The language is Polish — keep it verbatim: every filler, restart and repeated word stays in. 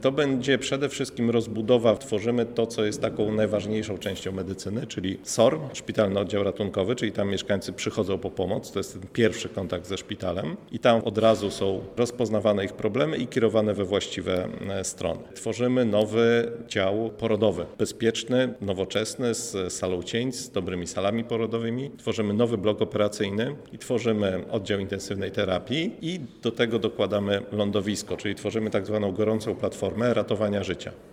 To będzie przede wszystkim rozbudowa. Tworzymy to, co jest taką najważniejszą częścią medycyny, czyli S O R, Szpitalny Oddział Ratunkowy, czyli tam mieszkańcy przychodzą po pomoc. To jest ten pierwszy kontakt ze szpitalem i tam od razu są rozpoznawane ich problemy i kierowane we właściwe strony. Tworzymy nowy dział porodowy, bezpieczny, nowoczesny, z salą cięć, z dobrymi salami porodowymi. Tworzymy nowy blok operacyjny i tworzymy oddział intensywnej terapii i do tego dokładamy lądowisko, czyli tworzymy tak zwaną gorącą platformę ratowania życia.